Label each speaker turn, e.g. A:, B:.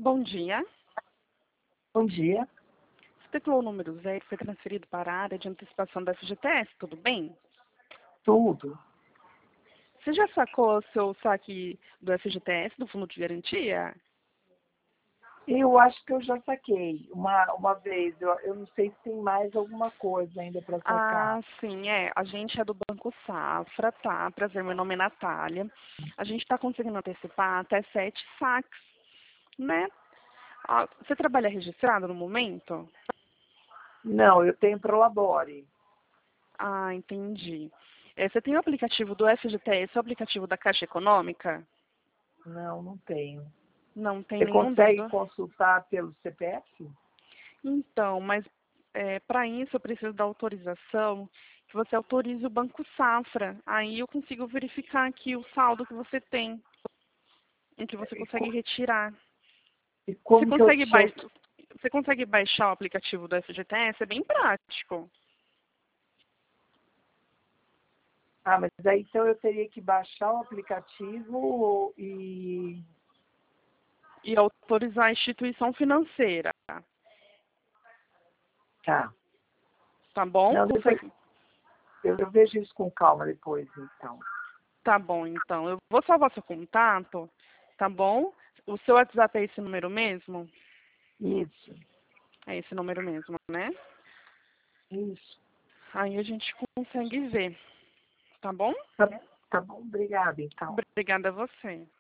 A: Bom dia.
B: Bom dia.
A: Você teclou o número 0, foi transferido para a área de antecipação da FGTS, tudo bem?
B: Tudo.
A: Você já sacou o seu saque do FGTS, do Fundo de Garantia?
B: Eu acho que eu já saquei uma vez. Eu não sei se tem mais alguma coisa ainda para sacar.
A: Ah, sim, é. A gente é do Banco Safra, tá? Prazer, meu nome é Natália. A gente está conseguindo antecipar até 7 saques, né? Ah, você trabalha registrado no momento?
B: Não, eu tenho Prolabore.
A: Ah, entendi. Você tem o aplicativo do FGTS, o aplicativo da Caixa Econômica?
B: Não, não tenho.
A: Não tem
B: Você
A: nenhum
B: consegue
A: dos.
B: consultar pelo CPF?
A: Então, mas para isso eu preciso da autorização que você autorize o Banco Safra. Aí eu consigo verificar aqui o saldo que você tem, em que você
B: E,
A: consegue retirar.
B: e
A: Você
B: como que eu
A: consegue,
B: se eu...
A: você consegue baixar o aplicativo do FGTS? É bem prático.
B: Ah, mas aí então eu teria que baixar o aplicativo e...
A: E autorizar a instituição financeira.
B: Tá.
A: Tá bom?
B: Não, depois eu vejo isso com calma depois, então.
A: Tá bom, então. Eu vou salvar seu contato, tá bom? O seu WhatsApp é esse número mesmo?
B: Isso,
A: É esse número mesmo, né?
B: isso.
A: Aí a gente consegue ver, tá bom?
B: Tá, tá bom, obrigada, então.
A: Obrigada a você.